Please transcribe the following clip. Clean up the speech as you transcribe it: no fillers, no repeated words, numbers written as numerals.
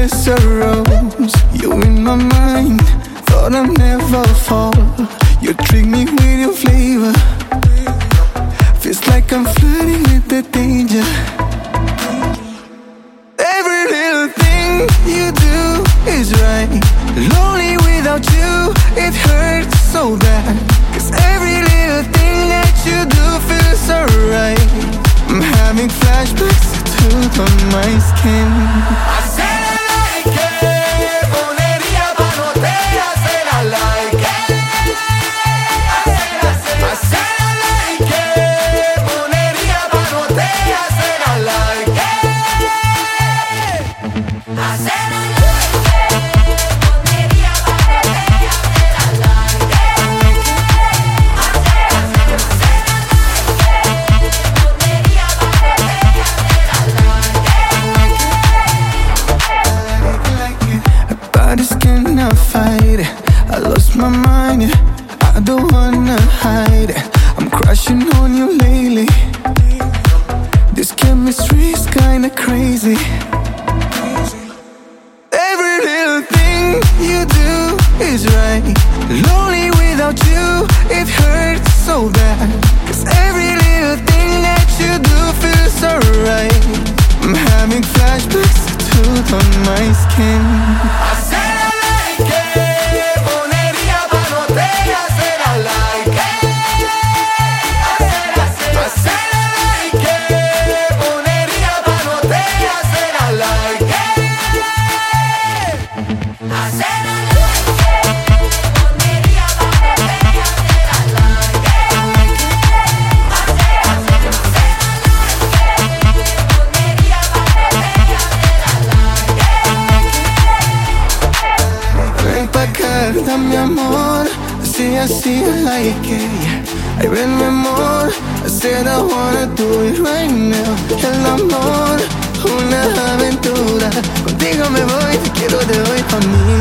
as a rose. You in my mind, thought I'd never fall. You trick me with your flavor. Feels like I'm flirting with the danger. Every little thing you do is right. Lonely without you, it hurts so bad. 'Cause every little thing that you do feels alright. I'm having flashbacks to my skin. Hacer like it, ponería panotea, hacer like it. Hacer like it, ponería panotea, hacer like it. Hacer I lost my mind, yeah. I don't wanna hide it. I'm crushing on you lately. This chemistry's kinda crazy. Every little thing you do is right. Lonely without you, it hurts so bad. 'Cause every little thing that you do feels alright. I'm having flashbacks to my skin. Mi amor, así, I like it. Ay, ven mi amor, I said I wanna do it right now. El amor, una aventura. Contigo me voy, te quiero de hoy pa' mí.